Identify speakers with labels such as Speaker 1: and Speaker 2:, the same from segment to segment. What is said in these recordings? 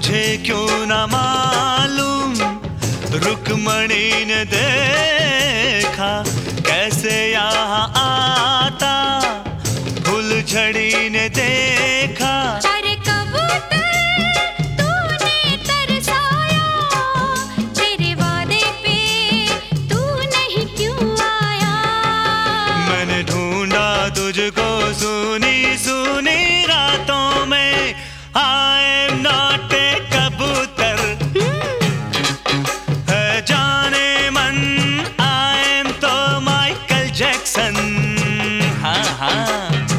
Speaker 1: तुझे क्यों ना मालूम, रुक्मणी ने देखा कैसे यहाँ आता, फुलझड़ी ने देखा।
Speaker 2: अरे कबूतर तूने तरसाया, तेरे वादे पे तू नहीं क्यों आया।
Speaker 1: मैंने ढूंढा तुझको सुनी सुनी रातों में, I am not a कबूतर है जाने मन, I am तो माइकल जैक्सन। हाँ हाँ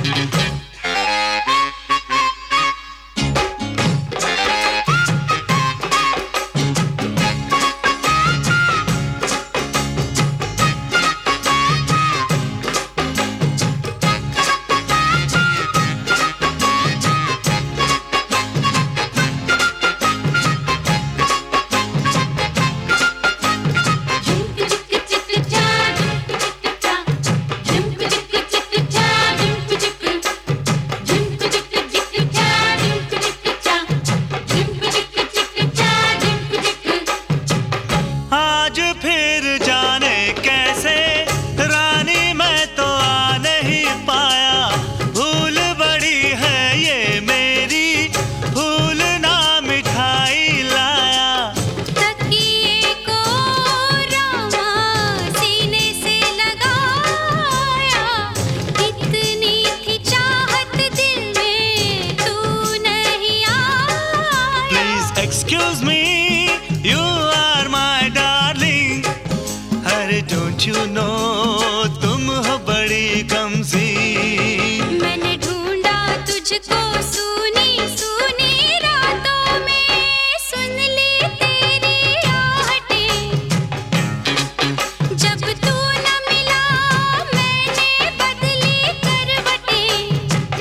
Speaker 1: फिर जाने कैसे रानी मैं तो आ नहीं पाया, भूल बड़ी है ये मेरी, भूल ना मिठाई लाया।
Speaker 2: तकिए को रामा सीने से लगाया, इतनी थी चाहत दिल में तू नहीं आया।
Speaker 1: Please excuse me, you are my darling, अरे डोंट यू नो तुम हो बड़ी कमज़ीन।
Speaker 2: मैंने ढूंढा तुझको सुनी सुनी रातों में, सुन ली तेरी आहटें। जब तू न मिला मैंने बदली करवटें।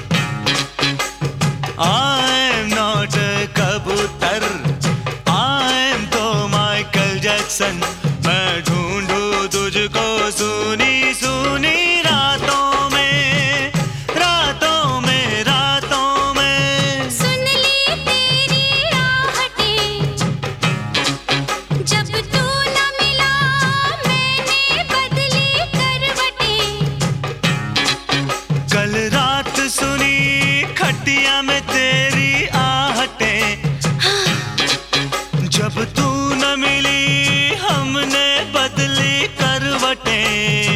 Speaker 1: I am not a कबूतर, I am तो माइकल जैक्सन। मैं ढूंढूं तुझको सुनी सुनी रातों में, रातों में, रातों में।
Speaker 2: सुन ली तेरी आहटें। जब तू न मिला मैंने बदली करवटें।
Speaker 1: कल रात सुनी खटिया में तेरी आहटें, जब तू न मिली हमने बदली करवटें।